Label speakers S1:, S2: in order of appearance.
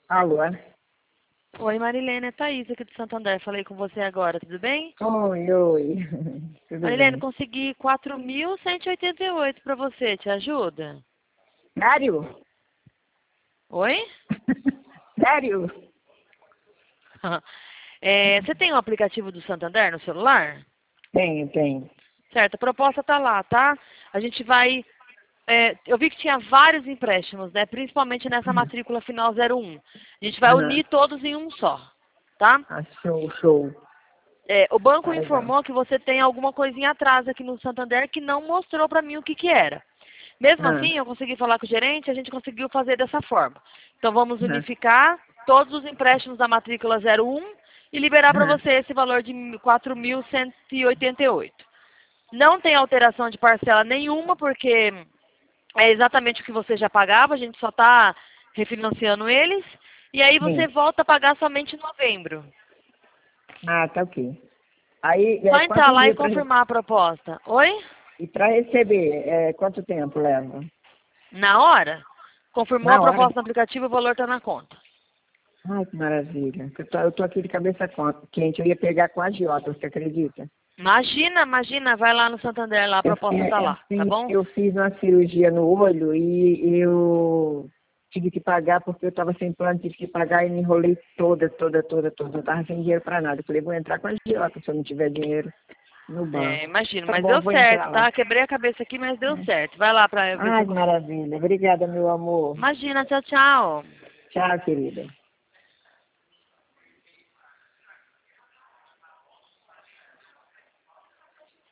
S1: Alô?
S2: Oi, Marilene, é Thaís aqui do Santander. Falei com você agora, tudo bem?
S1: Oi, oi. Tudo
S2: Marilene,
S1: bem?
S2: consegui 4.188 para você, te ajuda?
S1: Sério?
S2: Oi?
S1: Sério?
S2: Você tem o aplicativo do Santander no celular?
S1: Tenho.
S2: Certo, a proposta tá lá, tá? A gente vai... eu vi que tinha vários empréstimos, né? Principalmente nessa matrícula final 01. A gente vai
S1: Aham.
S2: unir todos em um só, tá?
S1: Ah, show.
S2: O banco
S1: Tá legal.
S2: informou que você tem alguma coisinha atrás aqui no Santander que não mostrou para mim o que que era. Mesmo
S1: Aham.
S2: assim, eu consegui falar com o gerente, a gente conseguiu fazer dessa forma. Então vamos
S1: Aham.
S2: unificar todos os empréstimos da matrícula 01 e liberar para
S1: Aham.
S2: você esse valor de 4.188. Não tem alteração de parcela nenhuma, porque é exatamente o que você já pagava, a gente só está refinanciando eles. E aí você
S1: Sim.
S2: volta a pagar somente em novembro.
S1: Ah, tá ok. Aí,
S2: Só entrar
S1: quantos
S2: lá e
S1: dias
S2: confirmar a proposta. Oi?
S1: e para receber, quanto tempo leva?
S2: Na hora? Confirmou a
S1: Na hora?
S2: proposta no aplicativo, o valor está na conta.
S1: Ai, que maravilha. Eu tô aqui de cabeça quente. Eu ia pegar com a agiota, você acredita?
S2: Imagina, vai lá no Santander, lá, a proposta tá lá, tá bom?
S1: Eu fiz uma cirurgia no olho e eu tive que pagar porque eu estava sem plano, tive que pagar e me enrolei toda. Não estava sem dinheiro para nada. Eu falei, vou entrar com a agiota se eu não tiver dinheiro no banco.
S2: Imagino,
S1: Tá
S2: mas
S1: bom,
S2: deu
S1: vou
S2: certo,
S1: entrar lá.
S2: tá? Quebrei a cabeça aqui, mas deu certo. Vai lá pra ver se
S1: Ai,
S2: eu
S1: que
S2: consigo.
S1: maravilha. Obrigada, meu amor.
S2: Imagina, tchau, tchau.
S1: Tchau, querida.